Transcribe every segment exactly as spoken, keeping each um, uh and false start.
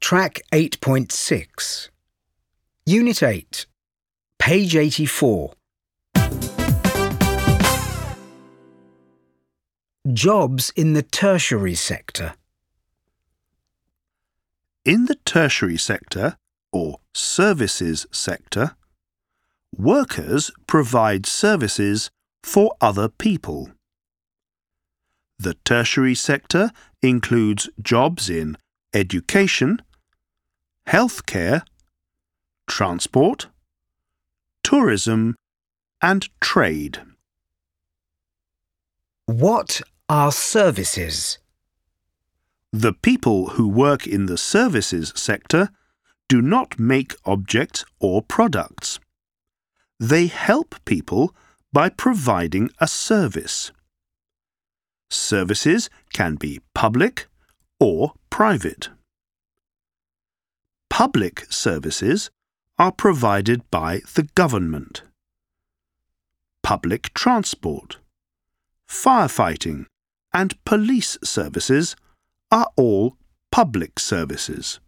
Track eight point six. Unit eight. Page eighty-four. Jobs in the tertiary sector. In the tertiary sector, or services sector, workers provide services for other people. The tertiary sector includes jobs in education, healthcare, transport, tourism, and trade. What are services? The people who work in the services sector do not make objects or products. They help people by providing a service. Services can be public or private. Public services are provided by the government. Public transport, firefighting, and police services are all public services.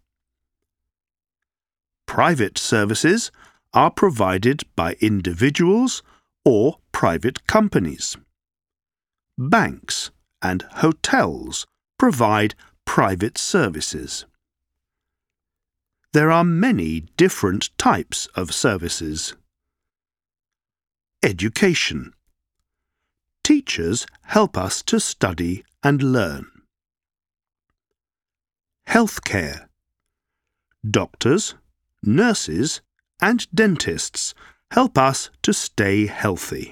Private services are provided by individuals or private companies. Banks and hotels provide private services. There are many different types of services. Education. Teachers help us to study and learn. Healthcare. Doctors, nurses, and dentists help us to stay healthy.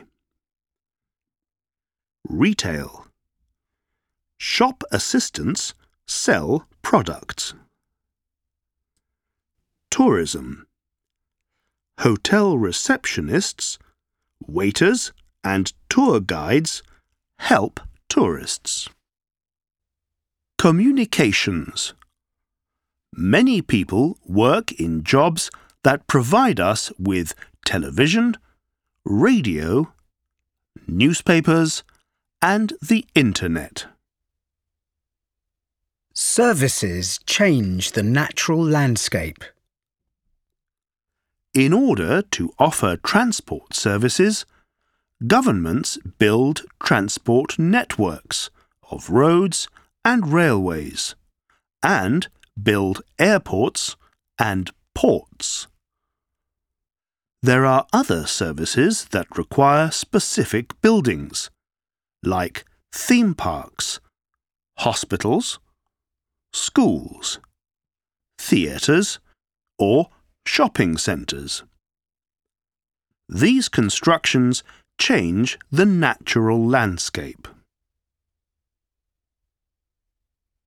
Retail. Shop assistants sell products. Tourism. Hotel receptionists, waiters, and tour guides help tourists. Communications. Many people work in jobs that provide us with television, radio, newspapers, and the internet. Services change the natural landscape. In order to offer transport services, governments build transport networks of roads and railways, and build airports and ports. There are other services that require specific buildings, like theme parks, hospitals, schools, theatres, or shopping centres. These constructions change the natural landscape.